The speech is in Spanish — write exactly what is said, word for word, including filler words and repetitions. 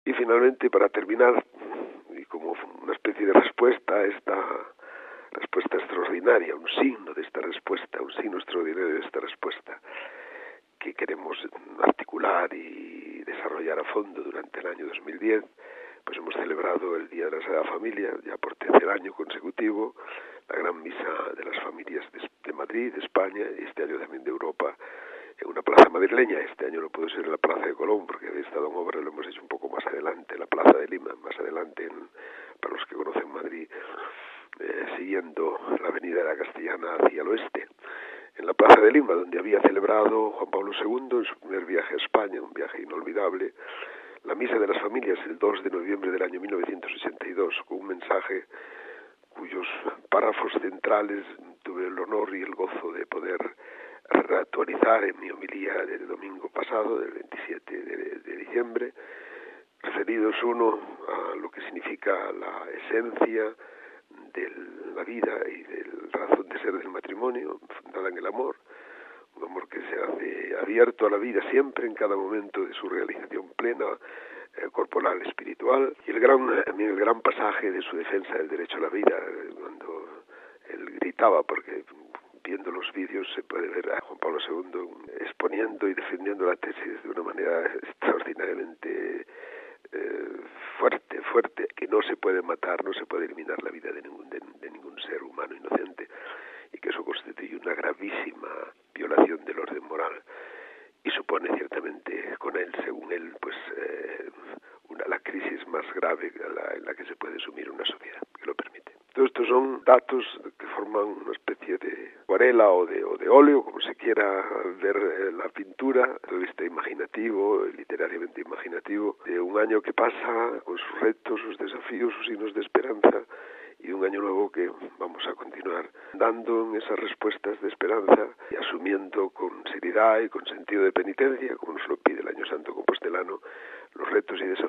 Y finalmente, para terminar, y como una especie de respuesta a esta respuesta extraordinaria, un signo de esta respuesta, un signo extraordinario de esta respuesta, que queremos articular y desarrollar a fondo durante el año dos mil diez, pues hemos celebrado el Día de la Sagrada Familia, ya por tercer año consecutivo, la gran misa de las familias de, de Madrid, de España, y este año también de Europa, en una plaza madrileña. Este año no pudo ser en la Plaza de Colón, porque había estado en obra, lo hemos hecho un poco más adelante, la Plaza de Lima, más adelante, en, para los que conocen Madrid, eh, siguiendo la avenida de la Castellana hacia el oeste, en la Plaza de Lima, donde había celebrado Juan Pablo segundo en su primer viaje a España, un viaje inolvidable, la Misa de las Familias, el dos de noviembre del año mil novecientos ochenta y dos, con un mensaje cuyos párrafos centrales tuve el honor y el gozo de poder reactualizar en mi homilía del domingo pasado, del veintisiete de, de diciembre, referidos uno a lo que significa la esencia de la vida y de la razón de ser del matrimonio, fundada en el amor, un amor que se hace abierto a la vida siempre, en cada momento de su realización plena, eh, corporal, espiritual, y el gran, el gran pasaje de su defensa del derecho a la vida, cuando él gritaba, porque viendo los vídeos se puede ver a Juan Pablo segundo exponiendo y defendiendo la tesis de una manera extraordinariamente eh, fuerte, fuerte, que no se puede matar, no se puede eliminar la vida de ningún, de, de ningún ser humano inocente, y que eso constituye una gravísima violación del orden moral y supone ciertamente con él, según él, pues eh, una la crisis más grave en la, en la que se puede sumir una sociedad que lo permite. Todo estos son datos que forman una especie de acuarela o de, o de óleo, como se quiera ver eh, la pintura, todo este imaginativo, literariamente imaginativo, de un año que pasa con sus retos, sus desafíos, sus signos de esperanza, y un año nuevo que vamos a continuar dando en esas respuestas de esperanza y asumiendo con seriedad y con sentido de penitencia, como nos lo pide el Año Santo Compostelano, los retos y desafíos